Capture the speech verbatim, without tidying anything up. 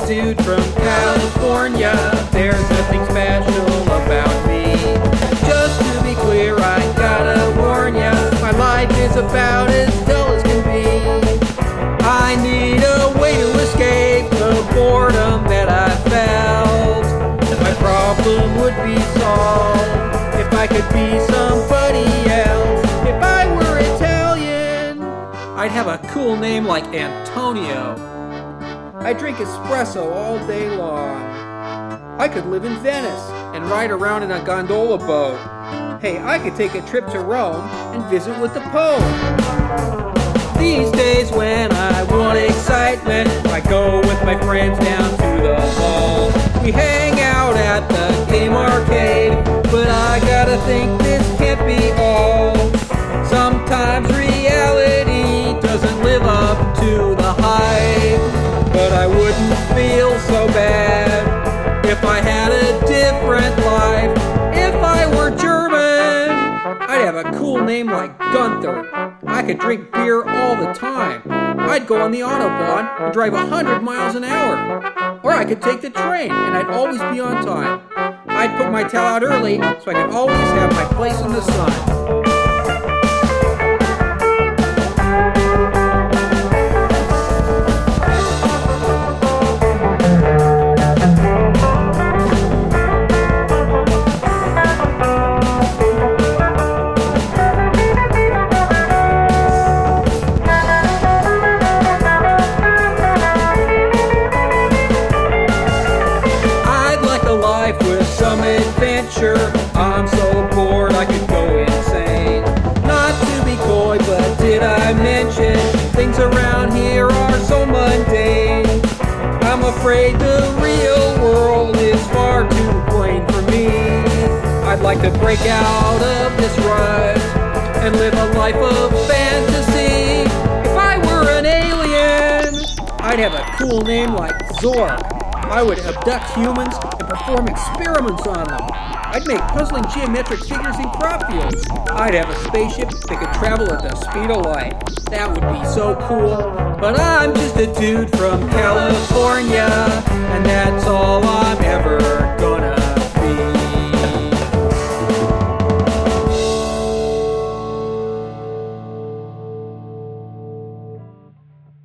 dude from California. There's nothing special about me. Just to be clear, I gotta warn ya, my life is about as dull as can be. I need a way to escape the boredom that I felt. My problem would be solved if I could be somebody else. If I were Italian, I'd have a cool name like Antonio. I drink espresso all day long. I could live in Venice and ride around in a gondola boat. Hey, I could take a trip to Rome and visit with the Pope. These days when I want excitement, I go with my friends down to the mall. We hang out at the game arcade, but I gotta think this can't be all. Sometimes reality doesn't live up to the hype, but I wouldn't feel so bad if I had a different life. If I were German, I'd have a cool name like Gunther. I could drink beer all the time. I'd go on the Autobahn and drive a hundred miles an hour. Or I could take the train and I'd always be on time. I'd put my towel out early so I could always have my place in the sun. With some adventure, I'm so bored I could go insane. Not to be coy, but did I mention things around here are so mundane? I'm afraid the real world is far too plain for me. I'd like to break out of this rut and live a life of fantasy. If I were an alien, I'd have a cool name like Zor. I would abduct humans and perform experiments on them. I'd make puzzling geometric figures in crop fields. I'd have a spaceship that could travel at the speed of light. That would be so cool. But I'm just a dude from California, and that's all I